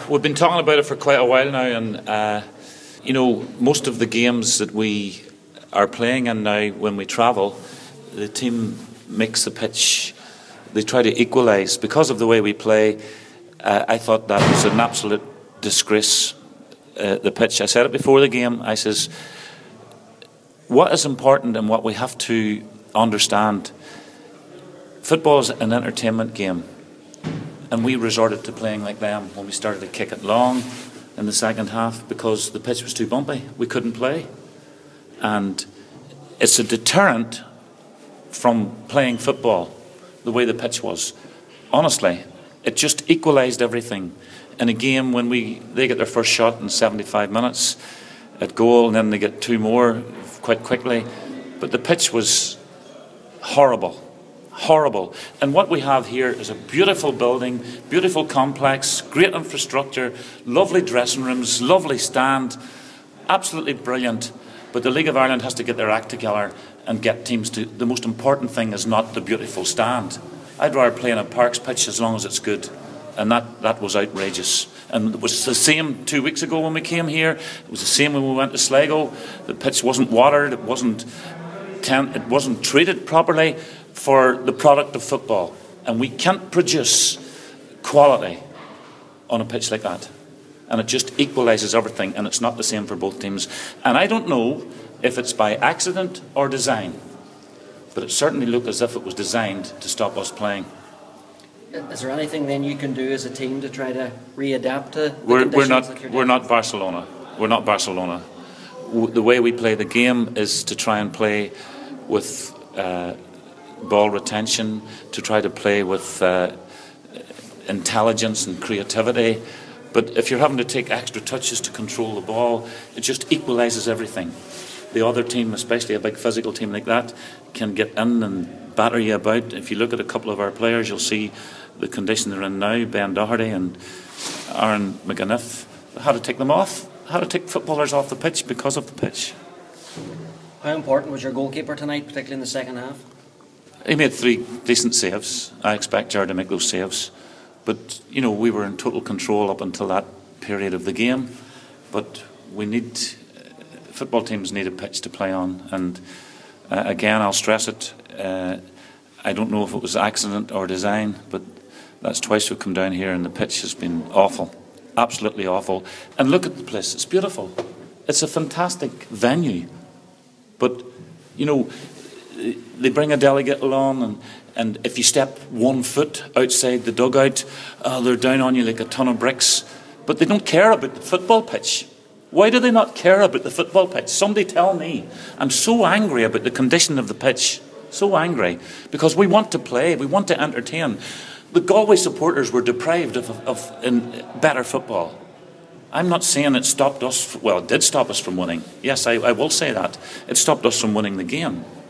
We've been talking about it for quite a while now, and most of the games that we are playing in now, when we travel, the team makes the pitch. They try to equalise because of the way we play. I thought that was an absolute disgrace. The pitch. I said it before the game. I says, what is important and what we have to understand. Football is an entertainment game. And we resorted to playing like them when we started to kick it long in the second half because the pitch was too bumpy. We couldn't play. And it's a deterrent from playing football, the way the pitch was. Honestly, it just equalised everything. In a game when they get their first shot in 75 minutes at goal, and then they get two more quite quickly. But the pitch was horrible. Horrible. And what we have here is a beautiful building, beautiful complex, great infrastructure, lovely dressing rooms, lovely stand, absolutely brilliant. But the League of Ireland has to get their act together and get teams to. The most important thing is not the beautiful stand. I'd rather play in a Parks pitch as long as it's good. And that was outrageous. And it was the same 2 weeks ago when we came here. It was the same when we went to Sligo. The pitch wasn't watered. It wasn't treated properly for the product of football. And we can't produce quality on a pitch like that. And it just equalises everything, and it's not the same for both teams. And I don't know if it's by accident or design, but it certainly looked as if it was designed to stop us playing. Is there anything then you can do as a team to try to readapt to the conditions that you're We're not Barcelona. We're not Barcelona. The way we play the game is to try and play with ball retention, to try to play with intelligence and creativity. But if you're having to take extra touches to control the ball, it just equalises everything. The other team, especially a big physical team like that, can get in and batter you about. If you look at a couple of our players, you'll see the condition they're in now. Ben Doherty and Aaron McAniff. How to take them off? How to take footballers off the pitch because of the pitch. How important was your goalkeeper tonight, particularly in the second half? He made 3 decent saves. I expect Jared to make those saves. But, we were in total control up until that period of the game. But football teams need a pitch to play on. And again, I'll stress it, I don't know if it was accident or design, but that's twice we've come down here and the pitch has been awful. Absolutely awful. And look at the place, it's beautiful. It's a fantastic venue. But, they bring a delegate along and if you step 1 foot outside the dugout, they're down on you like a ton of bricks. But they don't care about the football pitch. Why do they not care about the football pitch? Somebody tell me. I'm so angry about the condition of the pitch. So angry. Because we want to play. We want to entertain. The Galway supporters were deprived of better football. I'm not saying it stopped us. Well, it did stop us from winning. Yes, I will say that. It stopped us from winning the game.